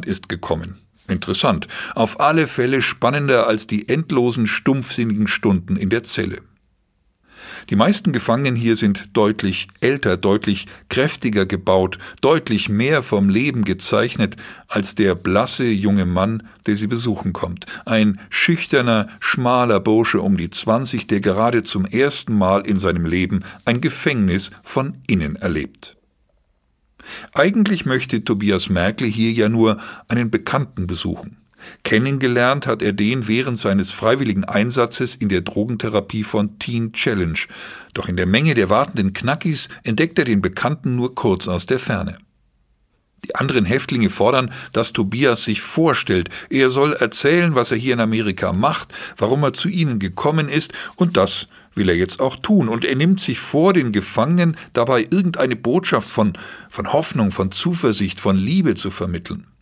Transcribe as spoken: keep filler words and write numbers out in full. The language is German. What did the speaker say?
Deutschland ist gekommen. Interessant, auf alle Fälle spannender als die endlosen stumpfsinnigen Stunden in der Zelle. Die meisten Gefangenen hier sind deutlich älter, deutlich kräftiger gebaut, deutlich mehr vom Leben gezeichnet als der blasse junge Mann, der sie besuchen kommt. Ein schüchterner, schmaler Bursche um die zwanzig, der gerade zum ersten Mal in seinem Leben ein Gefängnis von innen erlebt. Eigentlich möchte Tobias Merkle hier ja nur einen Bekannten besuchen. Kennengelernt hat er den während seines freiwilligen Einsatzes in der Drogentherapie von Teen Challenge. Doch in der Menge der wartenden Knackis entdeckt er den Bekannten nur kurz aus der Ferne. Die anderen Häftlinge fordern, dass Tobias sich vorstellt. Er soll erzählen, was er hier in Amerika macht, warum er zu ihnen gekommen ist, und das will er jetzt auch tun. Und er nimmt sich vor, den Gefangenen dabei irgendeine Botschaft von, von Hoffnung, von Zuversicht, von Liebe zu vermitteln.